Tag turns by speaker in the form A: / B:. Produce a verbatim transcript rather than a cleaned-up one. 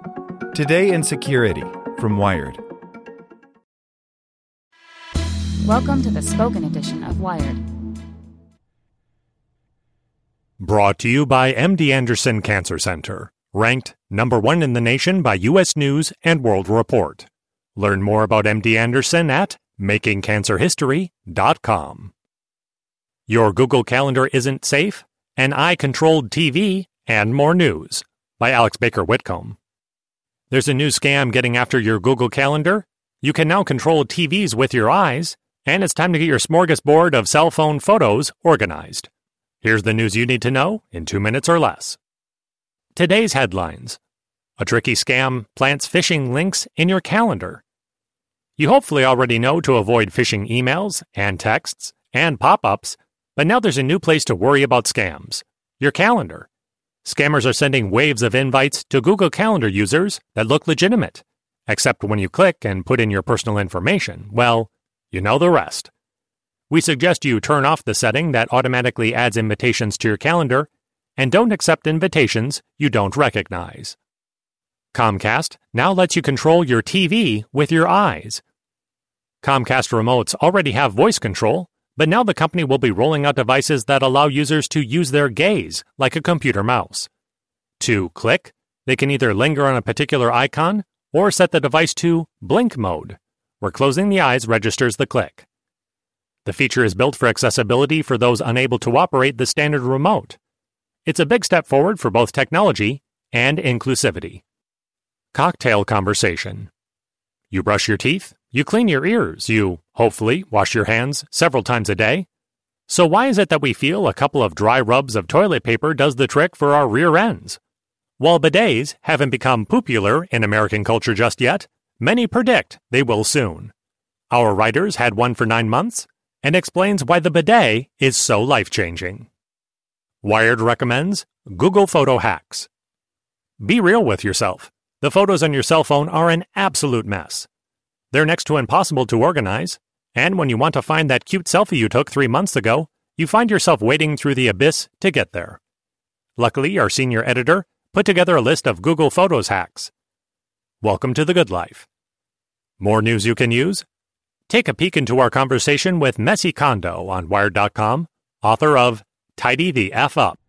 A: Today in Security from Wired.
B: Welcome to the spoken edition of Wired.
C: Brought to you by M D Anderson Cancer Center, ranked number one in the nation by U S News and World Report. Learn more about M D Anderson at making cancer history dot com. Your Google Calendar isn't safe? An eye-controlled T V and more news by Alex Baker Whitcomb. There's a new scam getting after your Google Calendar. You can now control T Vs with your eyes, and it's time to get your smorgasbord of cell phone photos organized. Here's the news you need to know in two minutes or less. Today's headlines. A tricky scam plants phishing links in your calendar. You hopefully already know to avoid phishing emails and texts and pop-ups, but now there's a new place to worry about scams. Your calendar. Scammers are sending waves of invites to Google Calendar users that look legitimate, except when you click and put in your personal information, well, you know the rest. We suggest you turn off the setting that automatically adds invitations to your calendar and don't accept invitations you don't recognize. Comcast now lets you control your T V with your eyes. Comcast remotes already have voice control, but now the company will be rolling out devices that allow users to use their gaze like a computer mouse. To click, they can either linger on a particular icon or set the device to blink mode, where closing the eyes registers the click. The feature is built for accessibility for those unable to operate the standard remote. It's a big step forward for both technology and inclusivity. Cocktail conversation. You brush your teeth, you clean your ears, you, hopefully, wash your hands several times a day. So why is it that we feel a couple of dry rubs of toilet paper does the trick for our rear ends? While bidets haven't become popular in American culture just yet, many predict they will soon. Our writers had one for nine months and explains why the bidet is so life-changing. Wired recommends Google Photo Hacks. Be real with yourself. The photos on your cell phone are an absolute mess. They're next to impossible to organize, and when you want to find that cute selfie you took three months ago, you find yourself wading through the abyss to get there. Luckily, our senior editor put together a list of Google Photos hacks. Welcome to the good life. More news you can use? Take a peek into our conversation with Messy Kondo on Wired dot com, author of Tidy the F Up.